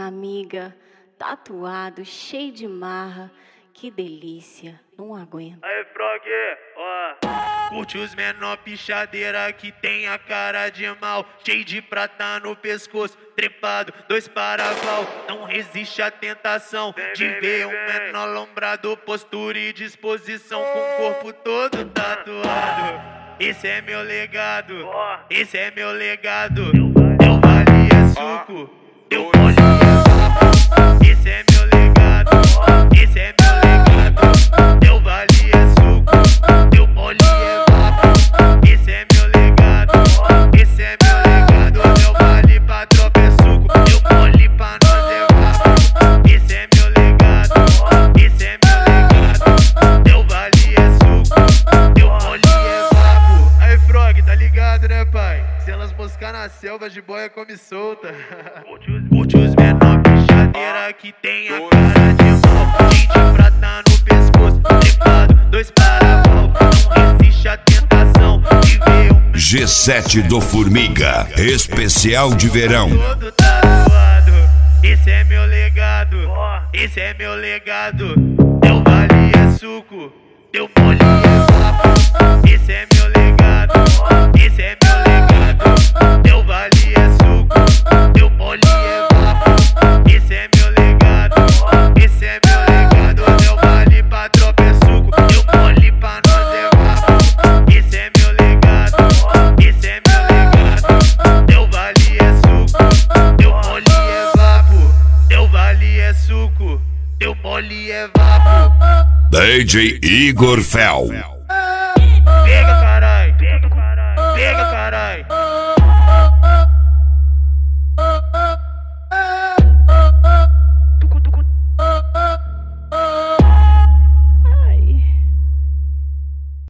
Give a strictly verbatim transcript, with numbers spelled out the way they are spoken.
amiga, tatuado, cheio de marra, que delícia, não aguento. Aí, Frog, ó. Curte os menor pichadeira que tem a cara de mal, cheio de prata no pescoço, trepado, dois paraval. Não resiste à tentação de ver um menor lombrado, postura e disposição, com o corpo todo tatuado. Esse é meu legado, esse é meu legado. Teu vale é suco, teu mole é vapo. Esse é meu legado, esse é meu legado. Teu vale é suco, teu mole é vapo. Esse é meu legado, esse é meu legado. Teu vale pra tropa é suco, teu mole pra nós é vapo. Esse é meu legado, esse é meu legado. Teu vale é suco, teu mole é vapo. Aí, Frog, tá ligado, né, pai? Se elas moscar na selva, de boia come solta. Curte os menor pichadeira que tem a cara de mal, cheio de prata no pescoço, trepado, dois paraval. Não resiste à tentação de ver um G sete do Formiga, especial de verão. todo tatuado. Esse é meu legado, esse é meu legado. Teu vale é suco, teu mole é vapo. Esse é meu legado, esse é meu legado. Teu vale é suco, teu mole é vapo. Esse é meu legado, esse é meu legado. Teu vale pra tropa é suco, teu mole pra nós é vapo. Esse é meu legado, esse é meu legado. Teu vale é suco, teu mole é vapo. Teu vale é suco, teu mole é vapo. D J Igor Fel.